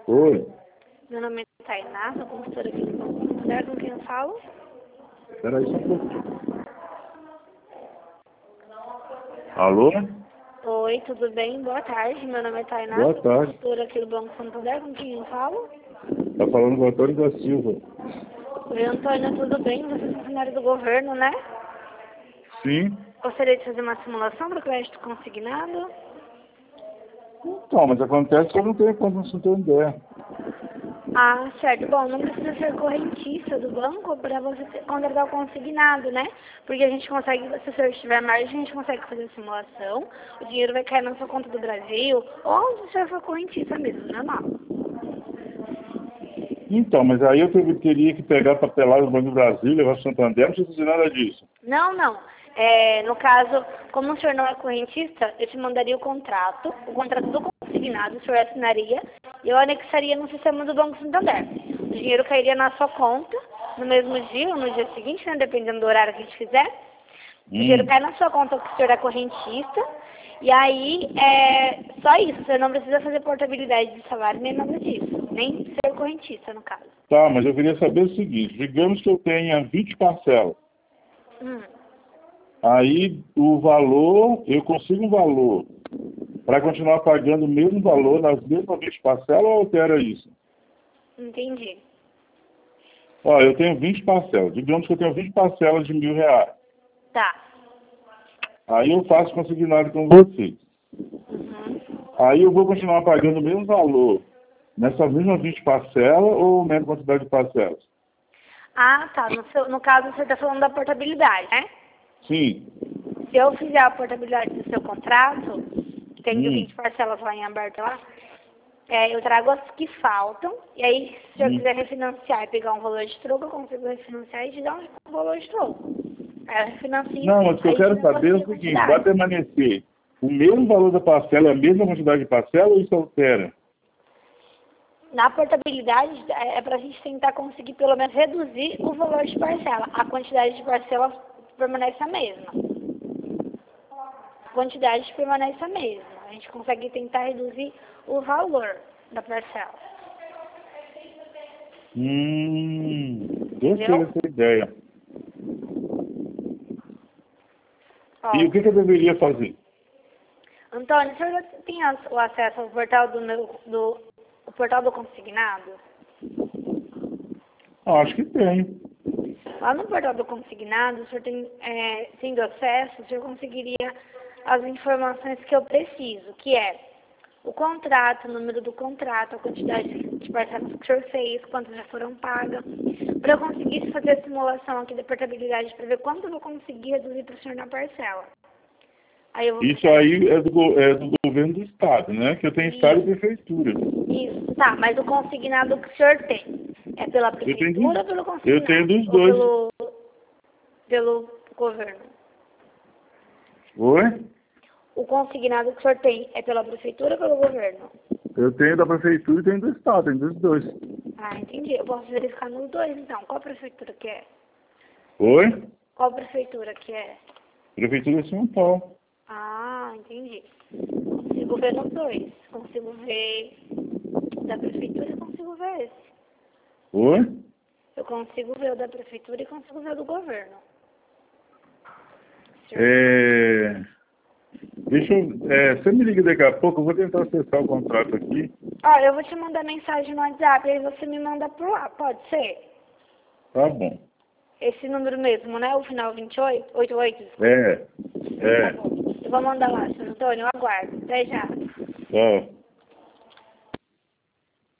Oi, Meu nome é Tainá, sou consultora aqui do Banco Santander, com quem eu falo? espera aí só um pouquinho. Alô? Oi, tudo bem? Boa tarde, meu nome é Tainá, Boa sou tarde. consultora aqui do Banco Santander, com quem eu falo? Tá falando com o Antônio da Silva. Oi, Antônio, tudo bem? Você é funcionário do governo, né? Sim? Gostaria de fazer uma simulação para o crédito consignado? Então, mas acontece que eu não tenho conta no Santander. Ah, certo. Bom, não precisa ser correntista do banco para você contratar o consignado, né? Porque a gente consegue, se o senhor tiver margem, a gente consegue fazer a simulação, o dinheiro vai cair na sua conta do Brasil, ou se o senhor for correntista mesmo, normal. Então, mas aí eu teria que pegar papelada do Banco do Brasil, levar para o Santander, não precisa fazer nada disso. Não, não. No caso, como o senhor não é correntista, eu te mandaria o contrato do consignado, o senhor assinaria, e eu anexaria no sistema do Banco Santander. O dinheiro cairia na sua conta, no mesmo dia ou no dia seguinte, né, dependendo do horário que a gente fizer. O dinheiro cai na sua conta porque o senhor é correntista, e aí só isso, você não precisa fazer portabilidade de salário nem nada disso, nem ser correntista, no caso. Tá, mas eu queria saber o seguinte, digamos que eu tenha 20 parcelas. Hum. Aí o valor, eu consigo um valor para continuar pagando o mesmo valor nas mesmas 20 parcelas ou altera isso? Entendi. Ó, eu tenho 20 parcelas. Digamos que eu tenho 20 parcelas de R$ 1.000. Tá. Aí eu faço consignado com vocês. Uhum. Aí eu vou continuar pagando o mesmo valor nessas mesmas 20 parcelas ou menos quantidade de parcelas? Ah, tá. No caso, você está falando da portabilidade, né? Sim. Se eu fizer a portabilidade do seu contrato, tem de 20 Hum. parcelas lá em aberto lá, eu trago as que faltam, e aí, se o senhor quiser refinanciar e pegar um valor de troco, eu consigo refinanciar e te dar um valor de troco. Aí eu refinancio, Não, mas o que eu aí te quero saber é negocio o a seguinte, vai quantidade. permanecer o mesmo valor da parcela, a mesma quantidade de parcela ou isso altera? Na portabilidade, é para a gente tentar conseguir pelo menos reduzir o valor de parcela. A quantidade de parcela permanece a mesma. A quantidade permanece a mesma. A gente consegue tentar reduzir o valor da parcela. Gostei Entendeu? dessa ideia. Ó, E o que eu deveria fazer? Antônio, o senhor já tem o acesso ao portal o portal do consignado? Acho que tem. Lá no portal do consignado, o senhor tendo acesso, o senhor conseguiria as informações que eu preciso, que é o contrato, o número do contrato, a quantidade de parcelas que o senhor fez, quantas já foram pagas, para eu conseguir fazer a simulação aqui da portabilidade para ver quanto eu vou conseguir reduzir para o senhor na parcela. Aí eu vou Isso precisar aí é do governo do estado, né? Que eu tenho estado e prefeitura. Isso, tá, mas o consignado que o senhor tem é pela prefeitura ou pelo Eu tenho consignado? dos Ou dois. pelo governo? Oi? O consignado que o senhor tem é pela prefeitura ou pelo governo? Eu tenho da prefeitura e tenho do estado, tenho dos dois. Ah, entendi. Eu posso verificar nos dois, então. Qual prefeitura que é? Oi? Qual prefeitura que é? Prefeitura de São Paulo. Ah, entendi. Consigo ver nos dois. Consigo ver da prefeitura e consigo ver esse. Oi? Eu consigo ver o da prefeitura e consigo ver o do governo. Você me liga daqui a pouco, eu vou tentar acessar o contrato aqui. Ó, eu vou te mandar mensagem no WhatsApp, aí você me manda por lá, pode ser? Tá bom. Esse número mesmo, né? O final 28, 88, desculpa. É, Tá é. bom. Eu vou mandar lá, senhor Antônio, eu aguardo. Até já. Tá.